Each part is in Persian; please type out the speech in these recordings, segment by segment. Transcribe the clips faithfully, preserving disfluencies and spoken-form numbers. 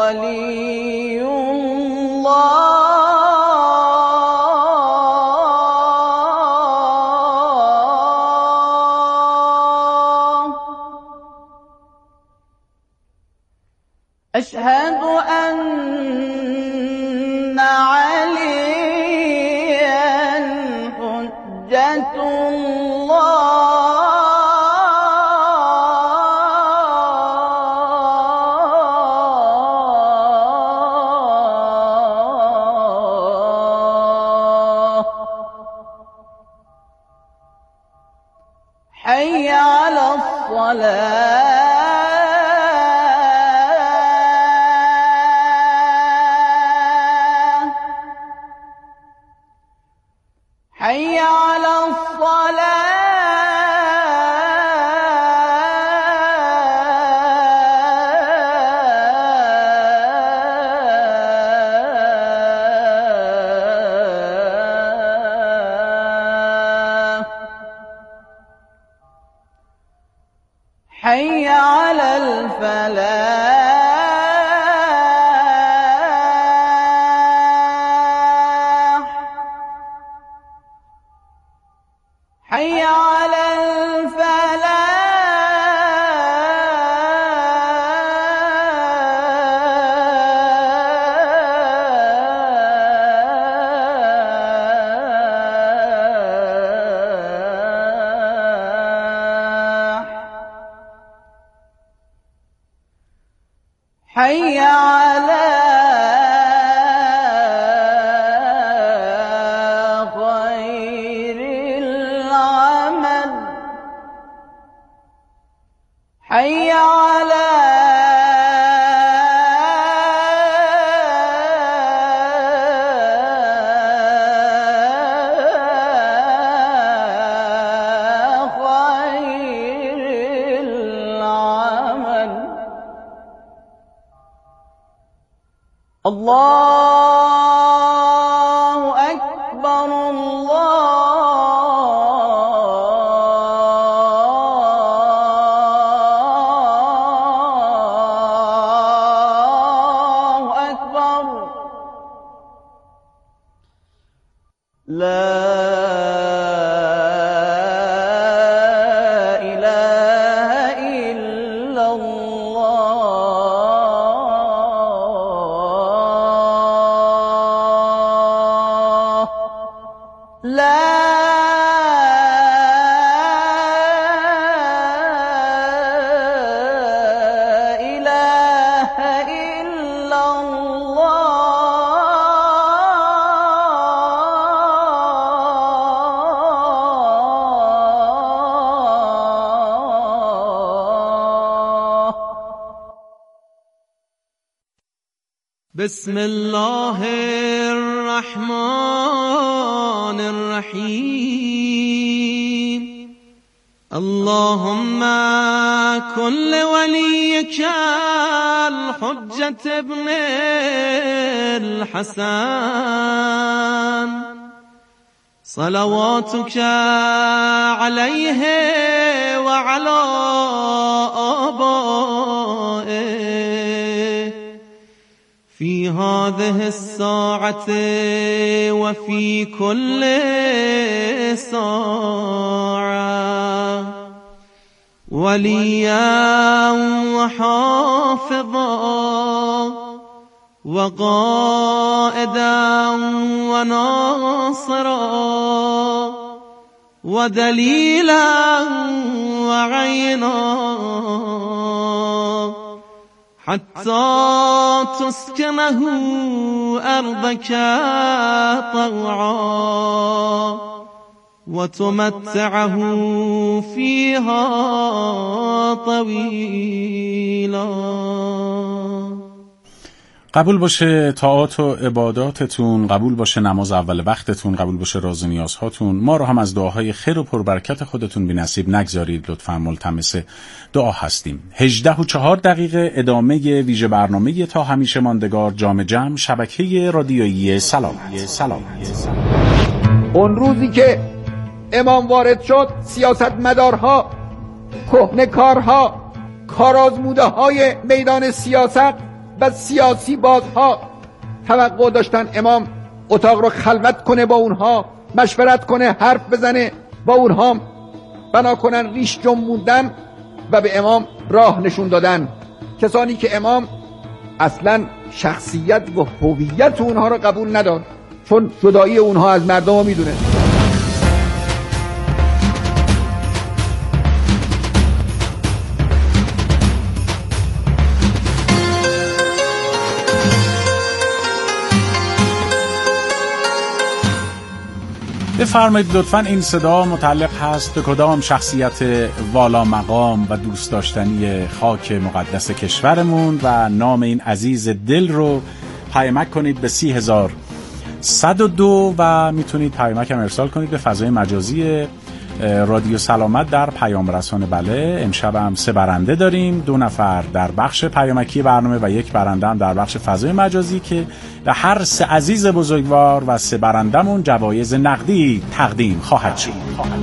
ولی الله أشهد أن عليا حجة الله حي على الصلاة حي على الصلاة حي على الفلاح حي على الفلاح حي على خير العمل حي على خير العمل الله أكبر الله أكبر لا إله إلا الله لا إله إلا الله بسم الله الرحمن الرحيم اللهم كن لوليك الحجة ابن الحسن صلواتك عليه وعلى آبائه في هذه الساعة وفي كل ساعة وليا وحافظا وقائدا وناصرا ودليلا وعينا حتى تسكنه أرضك طوعا وتمتعه فيها طويلا. قبول باشه طاعات و عباداتتون، قبول باشه نماز اول وقتتون، قبول باشه راز و نیازهاتون. ما رو هم از دعاهای خیر و پربرکت خودتون بی نصیب نگذارید. لطفاً ملتمس دعا هستیم. هجده و چهار دقیقه ادامه ویژه برنامه تا همیشه ماندگار جام جم شبکه رادیویی سلام. سلام. اون روزی که امام وارد شد، سیاستمدارها، کهنه‌کارها، کارآزموده های میدان سیاست و سیاسی بازها توقع داشتن امام اتاق رو خلوت کنه، با اونها مشورت کنه، حرف بزنه، با اونها بنا کنن، ریش جنبوندن و به امام راه نشون دادن. کسانی که امام اصلا شخصیت و هویت اونها رو قبول نداد، چون جدایی اونها از مردم رو میدونه. بفرمایید لطفاً این صدا متعلق هست به کدام شخصیت والا مقام و دوست داشتنی خاک مقدس کشورمون و نام این عزیز دل رو پیامک کنید به سی هزار صد و دو و میتونید پیامک هم ارسال کنید به فضای مجازی رادیو سلامت در پیام رسان بله. امشب هم سه برنده داریم، دو نفر در بخش پیامکی برنامه و یک برنده هم در بخش فضای مجازی که به هر سه عزیز بزرگوار و سه برندمون جوایز نقدی تقدیم خواهد شد.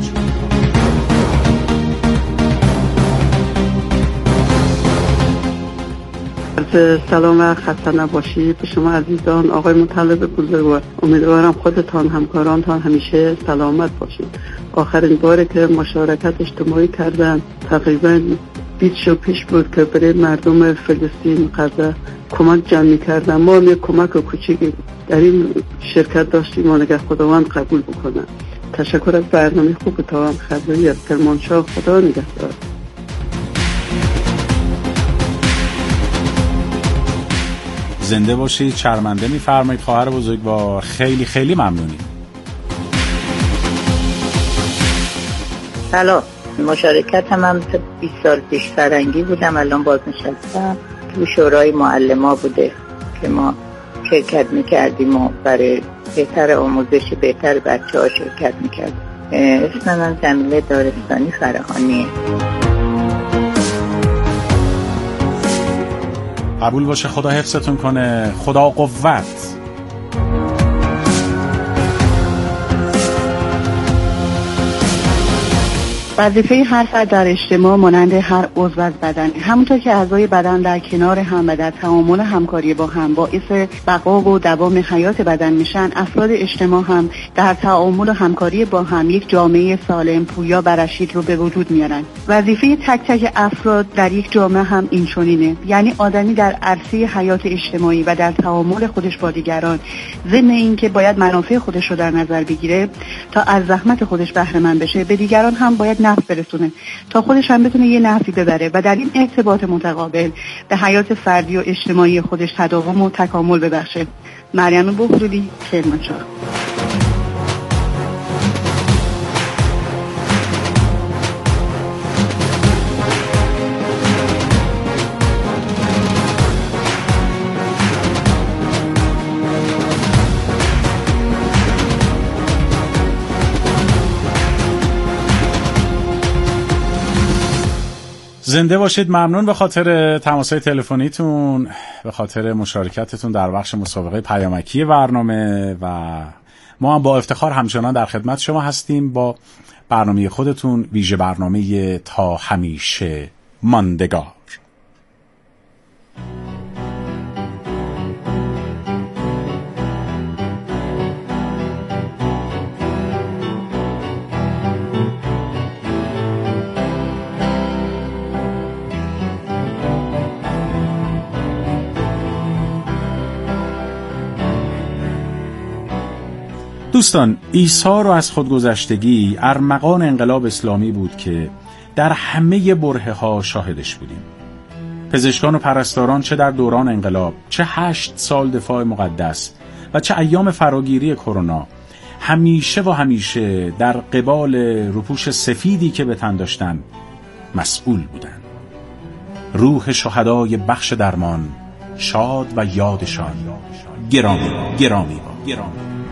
سلام و خسته نباشید به شما عزیزان. آقای مطلب بزرگوار، امیدوارم خودتان همکارانتان همیشه سلامت باشید. آخرین باری که مشارکت اجتماعی کردن تقریبا بیست و پیش بود که برای مردم فلسطین غزه کمک جمع کردن. ما هم یک کمک کوچیکی در این شرکت داشتیم و نگه خداوند قبول بکنن. تشکر از برنامه خوبتان. خدایی از کرمانشاه. خدا نگهدار. زنده باشید. شرمنده می‌فرمایید خواهر بزرگوار. خیلی خیلی ممنونیم. سلام. مشارکت هم, هم بیست سال پیش فرنگی بودم، الان بازنشستم. تو شورای معلما بوده که ما شرکت میکردیم و برای بهتر آموزش بهتر بچه ها شرکت میکردیم. اسم من جمیله دارستانی فراهانیه. قبول باشه. خدا حفظتون کنه. خدا قوت. وظیفه هر فرد در اجتماع مانند هر عضو از بدن، همونطور که اعضای بدن در کنار هم و در تعامل همکاری با هم باعث بقا و دوام حیات بدن میشن، افراد اجتماع هم در تعامل و همکاری با هم یک جامعه سالم، پویا و رشید رو به وجود میارن. وظیفه تک تک افراد در یک جامعه هم این چنینه، یعنی آدمی در عرصه حیات اجتماعی و در تعامل خودش با دیگران، ضمن اینکه باید منافع خودش رو در نظر بگیره تا از زحمت خودش بهره مند بشه، به دیگران هم باید نفع برسونه تا خودش هم بتونه یه نفعی ببره و در این ارتباط متقابل به حیات فردی و اجتماعی خودش تداوم و تکامل ببخشه. مریم بهرودی، کرمانشاه. زنده باشید. ممنون به خاطر تماس‌های تلفنیتون، به خاطر مشارکتتون در بخش مسابقه پیامکی برنامه و ما هم با افتخار همچنان در خدمت شما هستیم با برنامه خودتون، ویژه برنامه تا همیشه ماندگار. دوستان، عیسی رو از خودگذشتگی ارمغان انقلاب اسلامی بود که در همه برهه ها شاهدش بودیم. پزشکان و پرستاران چه در دوران انقلاب، چه هشت سال دفاع مقدس و چه ایام فراگیری کرونا، همیشه و همیشه در قبال روپوش سفیدی که به تن داشتن مسئول بودند. روح شهدای بخش درمان شاد و یادشان گرامی گرامی با گرامی.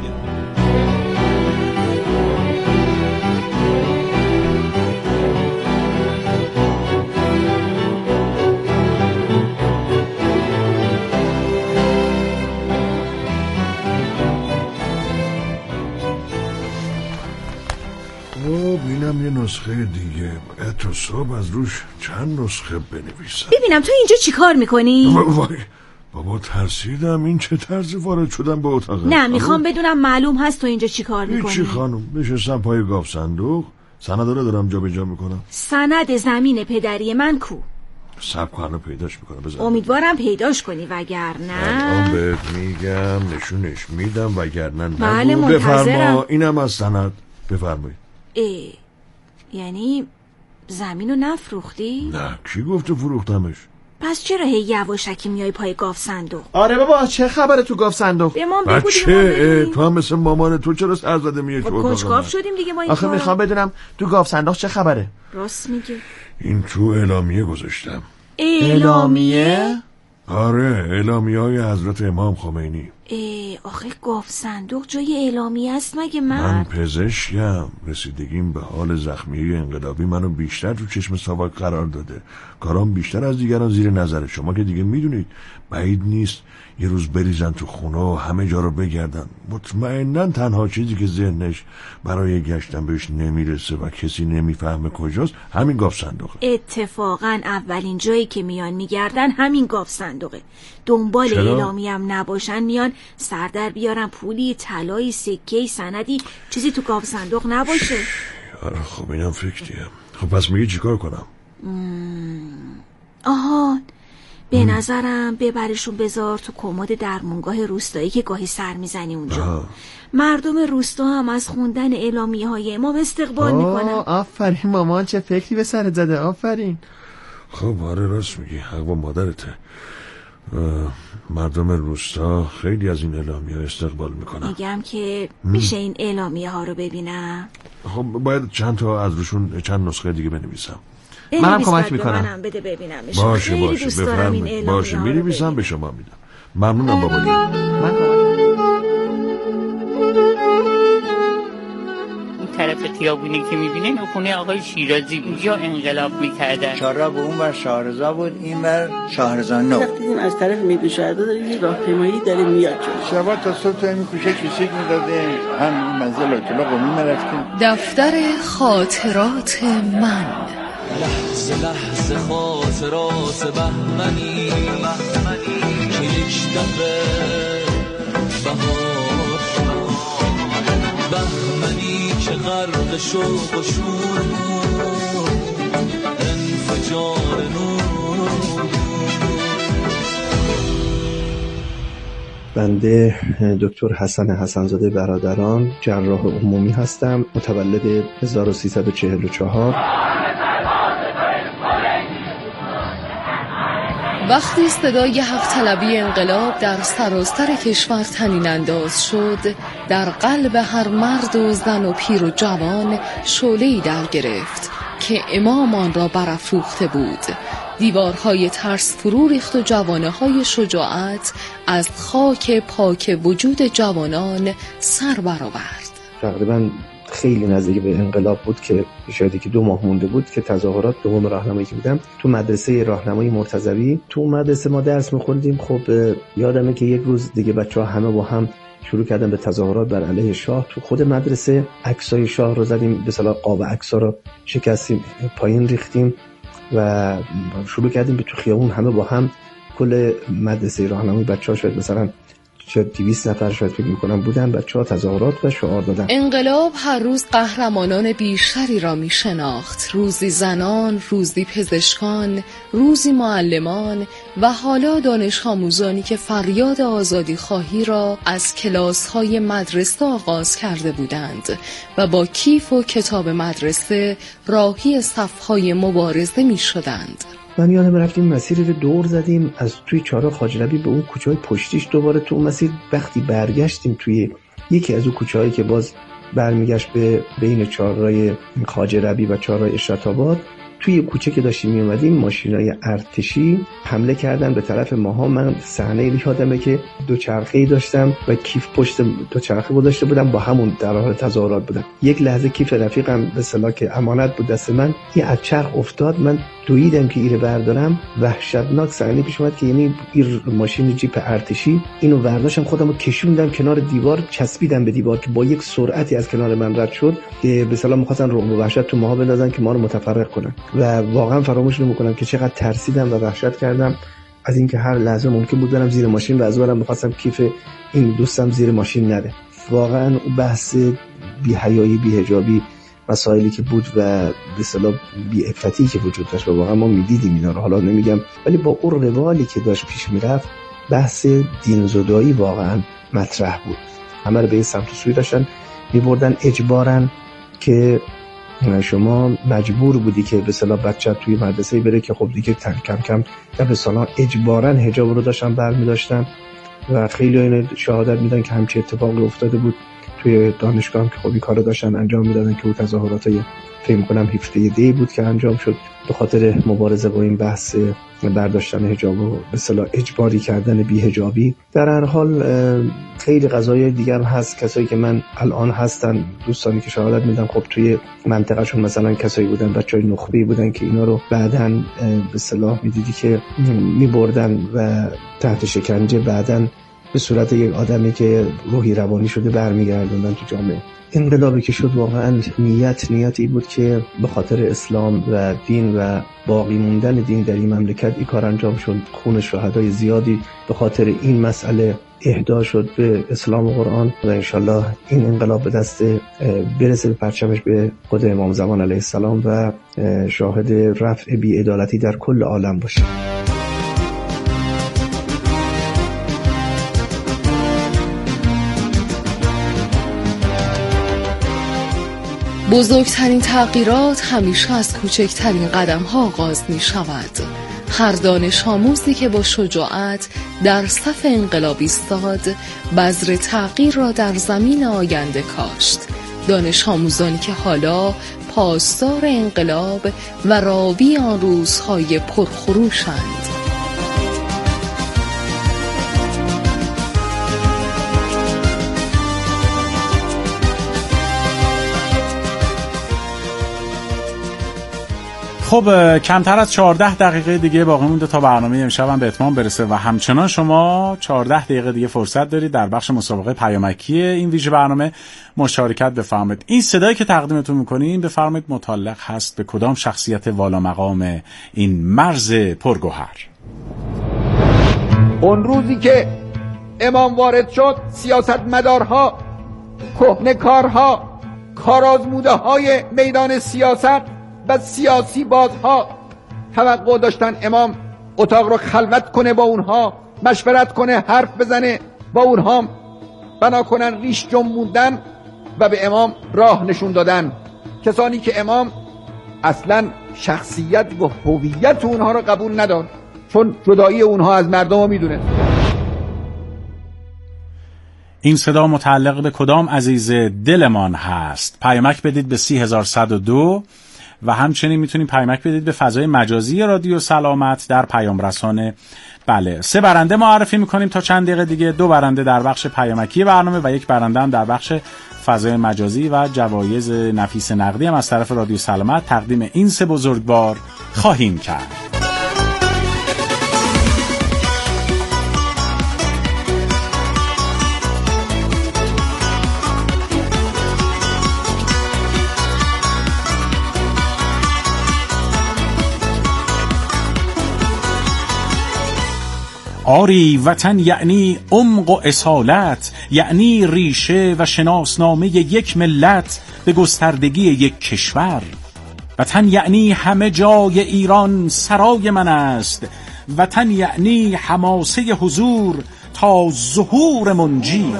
ببینم یه نسخه دیگه، باید تا صبح از روش چند نسخه بنویسم. ببینم تو اینجا چی کار میکنی؟ وای بابا ترسیدم، این چه طرز وارد شدم به اتاق؟ نه میخوام بدونم معلوم هست تو اینجا چی کار میکنی؟ هیچی خانم، نشستم پای گاف صندوق، سنداره دارم جا به جا میکنم. سند زمین پدری من کو؟ صبر کن پیداش میکنم. بزن. امیدوارم پیداش کنی وگرنه الان بهت میگم نشونش میدم وگرنه نگو. بله منتظرم. بفرما، اینم از سند. بفرمایید. ای یعنی زمینو نفروختی؟ نه کی گفته فروختمش؟ پس چرا هی یواشکی میای پای گاف صندوق؟ آره بابا چه خبره تو گاف صندوق؟ به ما بگو دیگه. تو هم مثل مامان تو چرا سر زده میای تو اتاق من؟ کنجکاو شدیم دیگه ما این آخه میخوام بدونم تو گاف صندوق چه خبره؟ راست میگه. این تو اعلامیه گذاشتم. اعلامیه؟ آره اعلامیه های حضرت امام خمینی. ای آخه گاف صندوق جای اعلامیه است مگه؟ من من پزشکم، رسیدگیم به حال زخمی انقلابی منو بیشتر تو چشم ساواک قرار داده. کارام بیشتر از دیگران زیر نظر شما که دیگه میدونید. بعید نیست یه روز بریزن تو خونه و همه جا رو بگردن. مطمئناً تنها چیزی که ذهنش برای گشتن بهش نمیرسه و کسی نمیفهمه کجاست همین گاف صندوقه. اتفاقاً اولین جایی که میان میگردن همین گاف صندوقه. دنبال اعلامیه هم نباشن میان سر در بیارن پولی، طلایی، سکه‌ای، سندی، چیزی تو گاف صندوق نباشه. آره خب اینم فکریم. خب پس میگی چیکار کنم؟ آها به نظرم ببرشون بذار تو کمد درمونگاه روستایی که گاهی سر میزنی اونجا. آه. مردم روستا هم از خوندن اعلامیه های امام استقبال میکنن. آفرین مامان چه فکری به سرت زده. آفرین. خب آره راست میگی، حق با مادرته. مردم روستا خیلی از این اعلامیه استقبال میکنن. میگم که میشه این اعلامیه ها رو ببینم. خب باید چند تا از روشون چند نسخه دیگه بنویسم. منم کمک میکنم. منم بده ببینم. باشه باشه بفرمایید. باشه می‌نویسم به شما میدم. ممنونم بابا جون. من کمک طرف خیابونی که میبینین اون خونه آقای شیرازی، اونجا انقلاب میکردن. چهارراه به اون ور شاهرضا بود، این ور شاهرضا نو. وقتی از طرف میدون شهدا داریم یه راهپیمایی داره میاد. شبا تا صبح تو این کوچه کشیک میدادیم، هم این منزل اطلاق قومی مرفتیم. دفتر خاطرات من. لحظه لحظه خاطرات بهمنی که یک دفعه بهار بهمنی که غرق شوق و شور انفجار نور. بنده دکتر حسن حسنزاده برادران جراح عمومی هستم، متولد هزار و سیصد و چهل و چهار. وقتی صدای حق طلبی انقلاب در سراسر کشور طنین انداز شد، در قلب هر مرد و زن و پیر و جوان شعله‌ای در گرفت که امام آن را برافروخته بود. دیوارهای ترس فرو ریخت و جوانه‌های شجاعت از خاک پاک وجود جوانان سر برآورد. تقریباً خیلی نزدیک به انقلاب بود که شاید که دو ماه مونده بود که تظاهرات دوم راهنمایی که بودم تو مدرسه راهنمایی مرتضوی. تو مدرسه ما درس می‌خوندیم. خب یادمه که یک روز دیگه بچه‌ها همه با هم شروع کردن به تظاهرات بر علیه شاه. تو خود مدرسه عکسای شاه رو زدیم، به اصطلاح قاب عکس‌ها رو شکستیم، پایین ریختیم و شروع کردیم به تو خیابون همه با هم، کل مدرسه راهنمایی بچه‌ها شاید مثلا شاید دویست نفر شاید فکر میکنم بودن، بچه‌ها تظاهرات و شعار دادن. انقلاب هر روز قهرمانان بیشتری را می شناخت. روزی زنان، روزی پزشکان، روزی معلمان و حالا دانش آموزانی که فریاد آزادی خواهی را از کلاس‌های مدرسه آغاز کرده بودند و با کیف و کتاب مدرسه راهی صف‌های مبارزه می شدند. من یادم رفتیم مسیری رو دور زدیم از توی چهارراه خواجه ربیع به اون کوچه‌های پشتیش. دوباره تو اون مسیر وقتی برگشتیم توی یکی از اون کوچه‌هایی که باز برمیگشت به بین چهارراه خواجه ربیع و چهارراه اشرت آباد، توی کوچه که داشتیم می اومدیم ماشینای ارتشی حمله کردن به طرف ماها. من صحنه یادمه که دو چرخه‌ای داشتم و کیف پشت دو چرخه گذاشته بودم، با همون در حال تظاهرات بودم. یک لحظه کیف رفیقم به اصطلاح که امانت بود دست من، یه از چرخ افتاد، من دویدم که ایره بردارم. وحشتناک صحنه پیش اومد که یعنی این ماشین جیپ ارتشی اینو برداشتم، خودمو کشوندم کنار دیوار، چسبیدم به دیوار که با یک سرعتی از کنار من رد شد که به اصطلاح می‌خواستن رعب و وحشت تو ماها بندازن که ما رو متفرق کنن و واقعا فراموش نمی‌کنم که چقدر ترسیدم و وحشت کردم از اینکه هر لحظه ممکن بود برم زیر ماشین و از اونم می‌خواستم کیف این دوستم زیر ماشین نره. واقعا بحث بی‌حیایی، بی‌حجابی، مسائلی که بود و به اصطلاح بی‌عفتی که وجود داشت و واقعا ما می‌دیدیم اینا رو، حالا نمیگم، ولی با اون روالی که داشت پیش میرفت بحث دین‌زدایی واقعا مطرح بود. همه رو به این سمت و سوی داشتن می‌بردن اجباراً که شما مجبور بودی که به اصطلاح بچه توی مدرسه بره که خب دیگه کم کم دبستانا اجباراً حجاب رو داشتن برمی‌داشتن و خیلی این شهادت میدن که همچین اتفاقی افتاده بود توی دانشگاه که خب این کارو داشتن انجام میدادن که اون تظاهراتای فکر می‌کنم هفده دی بود که انجام شد به خاطر مبارزه با این بحث برداشتن حجاب و به اصطلاح اجباری کردن بی‌حجابی. در هر حال خیلی قضایای دیگر هست، کسایی که من الان هستن دوستانی که شهادت میدن خب توی منطقهشون مثلا کسایی بودن بچهای نخبه‌ای بودن که اینا رو بعدن به اصطلاح میدیدی که میبردن و تحت شکنجه بعدن به صورت یک آدمی که روحی روانی شده برمیگردوندن تو جامعه. انقلابی که شد واقعا نیت نیتی بود که به خاطر اسلام و دین و باقی موندن دین در این مملکت این کار انجام شد. خون شهدای زیادی به خاطر این مسئله اهدا شد به اسلام و قرآن و انشالله این انقلاب به دست برسه به پرچمش به خود امام زمان علیه السلام و شاهد رفع بی‌عدالتی در کل عالم باشه. بزرگترین تغییرات همیشه از کوچکترین قدم‌ها آغاز می‌شود. هر دانش آموزی که با شجاعت در صف انقلاب ایستاد، بذر تغییر را در زمین آینده کاشت. دانش آموزانی که حالا پاسدار انقلاب و راوی آن روزهای پرخروشند. خب کمتر از چهارده دقیقه دیگه باقی مونده تا برنامه امشب هم به اتمام برسه و همچنان شما چهارده دقیقه دیگه فرصت دارید در بخش مسابقه پیامکی این ویژه برنامه مشارکت بفرمایید. این صدایی که تقدیمتون می‌کنیم بفرمایید متعلق هست به کدام شخصیت والا مقام این مرز پرگوهر؟ اون روزی که امام وارد شد، سیاستمدارها، کهنه‌کارها، کارآزموده‌های میدان سیاست و سیاسی بازها توقع داشتن امام اتاق رو خلوت کنه، با اونها مشورت کنه، حرف بزنه، با اونها بنا کنن، ریش جنبوندن و به امام راه نشون دادن. کسانی که امام اصلا شخصیت و هویت اونها رو قبول نداشت، چون جدایی اونها از مردم رو میدونه. این صدا متعلق به کدام عزیز دلمان هست؟ پیامک بدید به سی هزار صد و دو و همچنین میتونید پیامک بدید به فضای مجازی رادیو سلامت در پیام رسانه. بله، سه برنده معرفی میکنیم تا چند دقیقه دیگه، دو برنده در بخش پیامکی برنامه و یک برنده هم در بخش فضای مجازی و جوایز نفیس نقدی هم از طرف رادیو سلامت تقدیم این سه بزرگوار خواهیم کرد. آری وطن یعنی عمق و اصالت، یعنی ریشه و شناسنامه یک ملت به گستردگی یک کشور. وطن یعنی همه جای ایران سرای من است، وطن یعنی حماسه حضور تا ظهور منجی.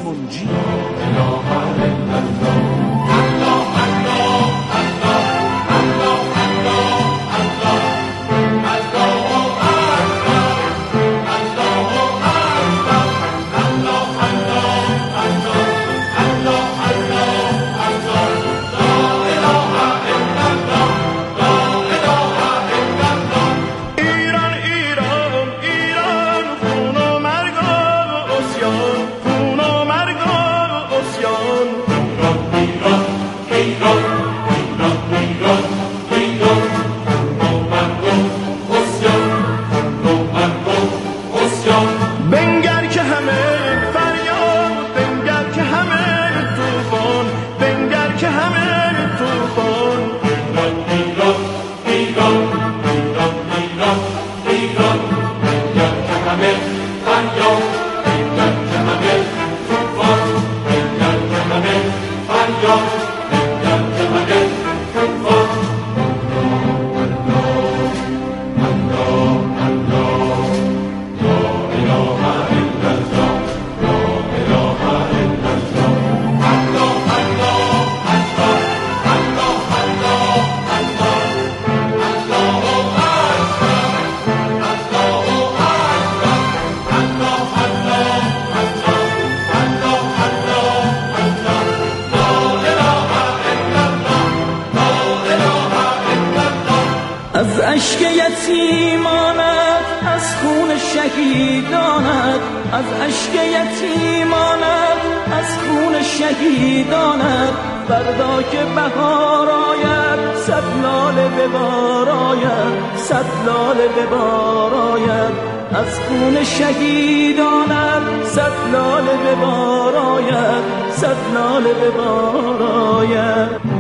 فریاد ایندر که همه توفان ایندر که همه فریاد ایندر که همه توفان از اشک یتیمانت از خون شهیدانت از اشک یتیمانت از خون شهیدانت فردا که بهار آید صد لاله به بار آید صد لاله به بار آید از خون شهیدانت صد لاله به بار آید صد لاله به بار آید.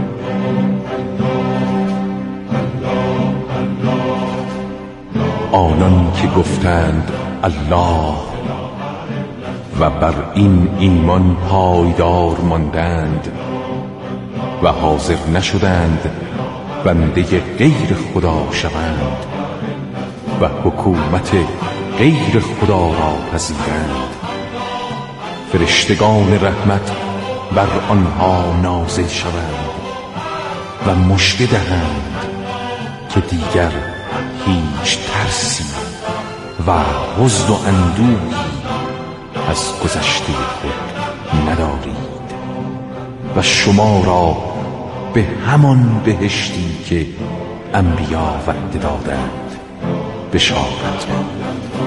آنان که گفتند الله و بر این ایمان پایدار ماندند و حاضر نشدند بنده غیر خدا شوند و حکومت غیر خدا را پذیرند، فرشتگان رحمت بر آنها نازل شوند و مژده دهند که دیگر هیچ ترسی و حزن و اندوهی از گذشته خود ندارید و شما را به همان بهشتی که انبیا وعده دادند بشارت داد.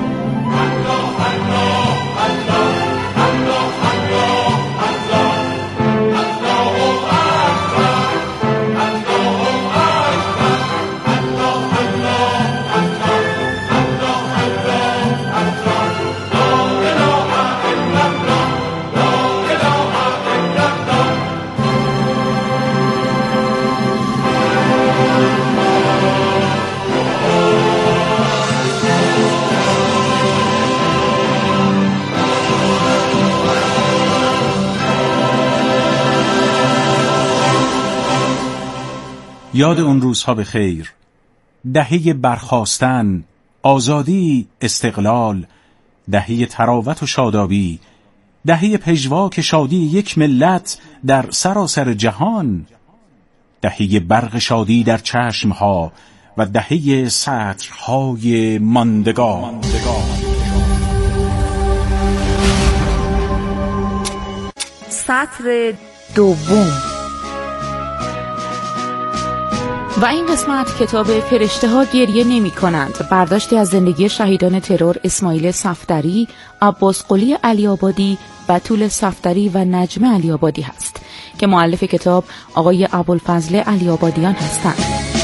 یاد اون روزها به خیر، دهه برخاستن، آزادی، استقلال، دهه تراوت و شادابی، دهه پژواک شادی یک ملت در سراسر جهان، دهه برق شادی در چشمها و دهه سطرهای ماندگار. سطر دوم. و این قسمت کتاب فرشته ها گریه نمی کنند، برداشتی از زندگی شهیدان ترور اسماعیل صفدری، عباس قلی علی‌آبادی، بتول صفدری و نجمه علی‌آبادی هست که مؤلف کتاب آقای ابوالفضل علی‌آبادیان هستند.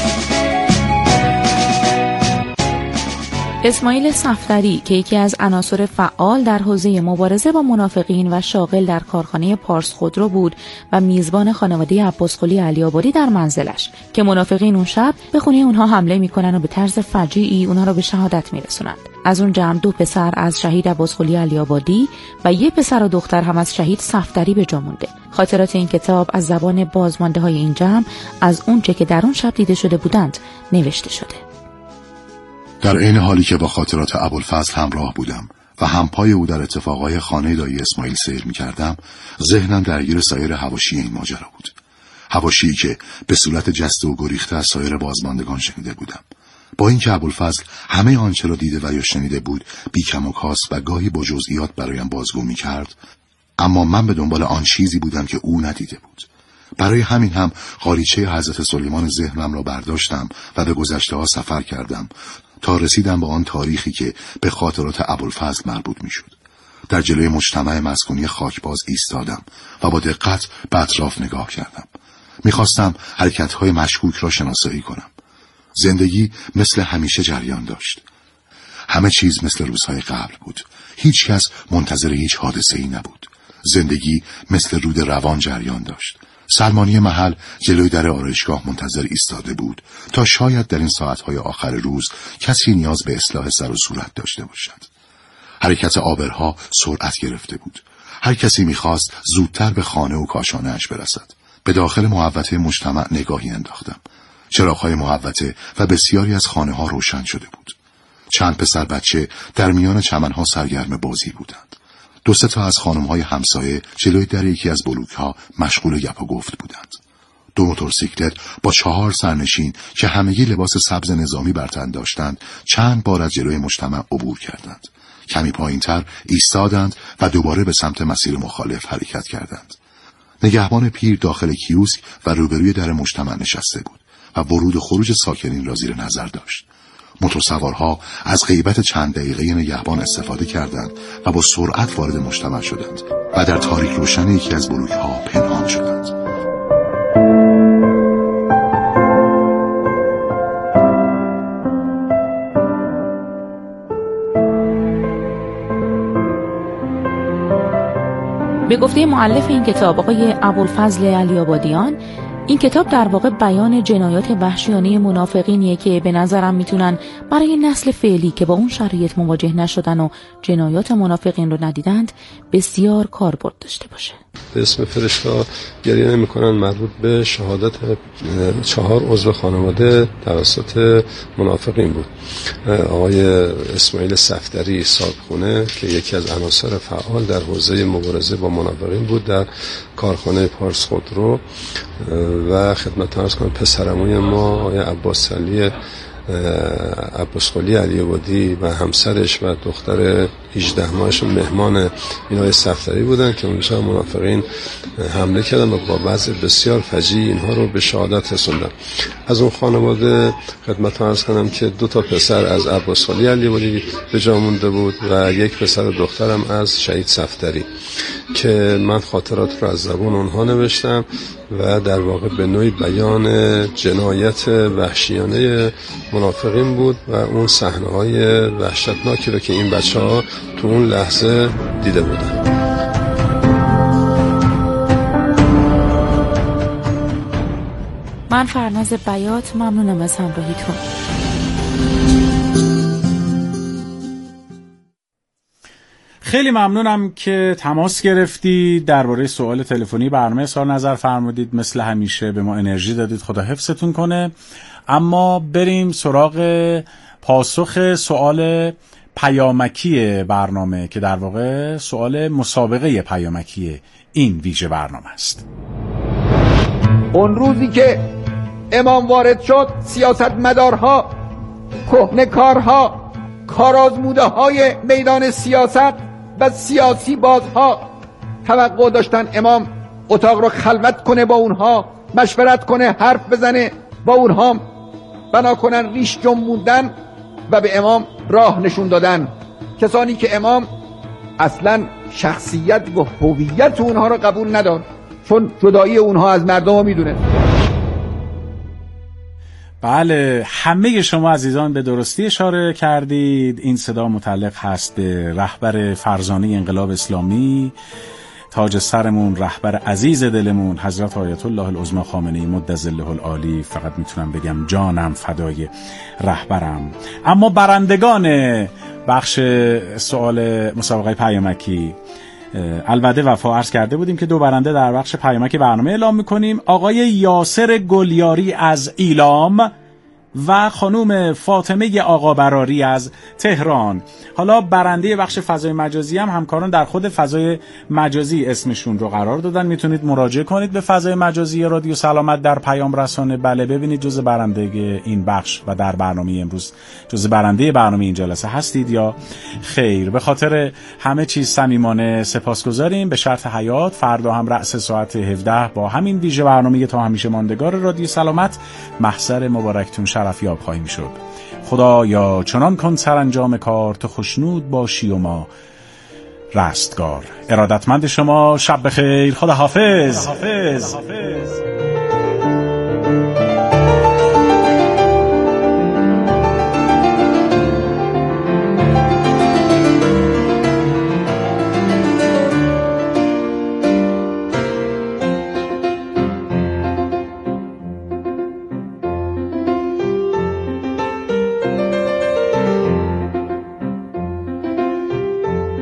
اسماعیل صفدری که یکی از عناصر فعال در حوزه مبارزه با منافقین و شاغل در کارخانه پارس خودرو بود و میزبان خانواده عباس قلی علی‌آبادی در منزلش که منافقین اون شب به خونه اونها حمله میکنن و به طرز فجیعی اونها رو به شهادت میرسونن. از اون جمع دو پسر از شهید عباس قلی علی‌آبادی و یک پسر و دختر هم از شهید صفدری به جا مونده. خاطرات این کتاب از زبان بازمانده های این جمع از اون چه که در اون شب دیده شده بودند نوشته شده. در عین حالی که با خاطرات ابوالفضل همراه بودم و همپای او در اتفاقای خانه دایی اسماعیل سیر می کردم، ذهنم درگیر سایر حواشی این ماجرا بود. حواشی که به صورت جسته و گریخته از سایر بازماندگان شنیده بودم. با اینکه ابوالفضل همه آنچه را دیده و یا شنیده بود بی کم و کاست و گاهی با جزئیات برایم بازگو می کرد، اما من به دنبال آن چیزی بودم که او ندیده بود. برای همین هم قالیچه حضرت سلیمان ذهنم را برداشتم و به گذشته ها سفر کردم تا رسیدم به آن تاریخی که به خاطرات ابوالفضل مربوط میشد. در جلوی مجتمع مسکونی خاکباز ایستادم و با دقت به اطراف نگاه کردم. میخواستم حرکت‌های مشکوک را شناسایی کنم. زندگی مثل همیشه جریان داشت. همه چیز مثل روزهای قبل بود. هیچ کس منتظر هیچ حادثه‌ای نبود. زندگی مثل رود روان جریان داشت. سلمانی محل جلوی در آرایشگاه منتظر ایستاده بود تا شاید در این ساعتهای آخر روز کسی نیاز به اصلاح سر و صورت داشته باشد. حرکت آبرها سرعت گرفته بود. هر کسی میخواست زودتر به خانه و کاشانه‌اش برسد. به داخل محوطه مجتمع نگاهی انداختم. چراغ‌های محوطه و بسیاری از خانه‌ها روشن شده بود. چند پسر بچه در میان چمن‌ها سرگرم بازی بودند. دو سه تا از خانم‌های همسایه جلوی در یکی از بلوک‌ها مشغول گپ و گفت بودند. دو موتورسیکلت با چهار سرنشین که همگی لباس سبز نظامی بر تن داشتند چند بار از جلوی مجتمع عبور کردند. کمی پایین‌تر ایستادند و دوباره به سمت مسیر مخالف حرکت کردند. نگهبان پیر داخل کیوسک و روبروی در مجتمع نشسته بود و ورود و خروج ساکنین را زیر نظر داشت. موتورسوارها از غیبت چند دقیقه نگهبان استفاده کردند و با سرعت وارد مجتمع شدند و در تاریک روشن یکی از بلوک‌ها پنهان شدند. به گفته مؤلف این کتاب آقای ابوالفضل علی‌آبادیان، این کتاب در واقع بیان جنایات وحشیانه منافقینیه که به نظرم میتونن برای نسل فعلی که با اون شرایط مواجه نشدن و جنایات منافقین رو ندیدند بسیار کاربرد داشته باشه. به اسم فرشته گریه نمی‌کنن مربوط به شهادت چهار عضو خانواده توسط منافقین بود. آقای اسماعیل صفدری صاحبخونه که یکی از عناصر فعال در حوزه مبارزه با منافقین بود در کارخانه پارس خودرو و خدمت عرض کنم پسرعموی ما آقای عباس علی عباسقلی علی‌آبادی و همسرش و دختر هجده ماهشون مهمان این آقای صفدری بودن که اونجا منافقین حمله کردن و با وضع بسیار فجیع اینها رو به شهادت رسوندن. از اون خانواده خدمت عرض کنم که دو تا پسر از عباسقلی علی‌آبادی به جا مونده بود و یک پسر و دخترم از شهید صفدری که من خاطرات رو از زبان اونها نوشتم و در واقع به نوعی بیان جنایت وحشیانه منافقین بود و اون صحنه‌های وحشتناکی رو که این بچه‌ها تو اون لحظه دیده بودن. من فرناز بیات ممنونم از همراهیتون. خیلی ممنونم که تماس گرفتید، درباره سوال تلفنی برنامه اظهار نظر فرمودید، مثل همیشه به ما انرژی دادید، خدا حفظتون کنه. اما بریم سراغ پاسخ سوال پیامکی برنامه که در واقع سوال مسابقه پیامکی این ویژه برنامه است. اون روزی که امام وارد شد، سیاستمدارها، کهنه‌کارها، کارآزموده های میدان سیاست و سیاسی بازها توقع داشتن امام اتاق رو خلوت کنه، با اونها مشورت کنه، حرف بزنه، با اونها بنا کنن ریش جنبوندن و به امام راه نشون دادن. کسانی که امام اصلا شخصیت و هویت اونها رو قبول نداشت، چون جدایی اونها از مردم رو میدونه. بله، همه شما عزیزان به درستی اشاره کردید. این صدا متعلق هست به رهبر فرزانه انقلاب اسلامی، تاج سرمون، رهبر عزیز دلمون، حضرت آیت الله العظمی خامنه‌ای مد ظله العالی. فقط میتونم بگم جانم فدای رهبرم. اما برندگان بخش سوال مسابقه پیامکی، البته وفا عرض کرده بودیم که دو برنده در بخش پیامک برنامه اعلام میکنیم. آقای یاسر گلیاری از ایلام و خانوم فاطمه آقا براری از تهران. حالا برنده بخش فضای مجازی هم همکاران در خود فضای مجازی اسمشون رو قرار دادن. میتونید مراجعه کنید به فضای مجازی رادیو سلامت در پیام رسانه. بله، ببینید جز برنده این بخش و در برنامه امروز جز برنده برنامه این جلسه هستید یا خیر. به خاطر همه چیز صمیمانه سپاسگزاریم. به شرط حیات فردا هم رأس ساعت هفده با همین ویژه برنامه تا همیشه ماندگار رادیو سلامت محضر مبارکتون شرفیاب خواهیم شد. خدایا چنان کن سرانجام کار، تو خوشنود باشی و ما رستگار. ارادتمند شما، شب بخیر، خدا حافظ. خدا حافظ.